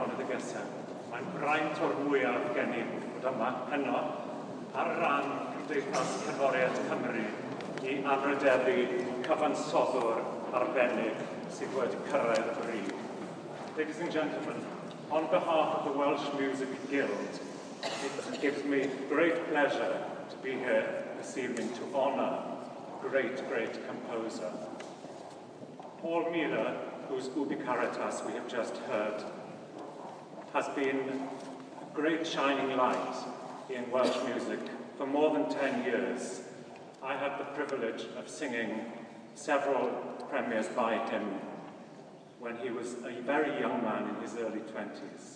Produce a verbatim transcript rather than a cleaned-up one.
Cynghanedd y Gesel. Mae'n braint o'r mwyaf gen i fod yma heno ar ran Cymdeithas Cerddoriaeth Cymru i anrhydeddu cyfansoddwr arbennig sydd wedi cyrraedd y bryd. Ladies and gentlemen, on behalf of the Welsh Music Guild, it gives me great pleasure to be here this evening to honour a great, great composer. Paul Miller, whose Ubi Caritas we have just heard, has been a great shining light in Welsh music for more than ten years. I had the privilege of singing several premiers by him when he was a very young man in his early twenties.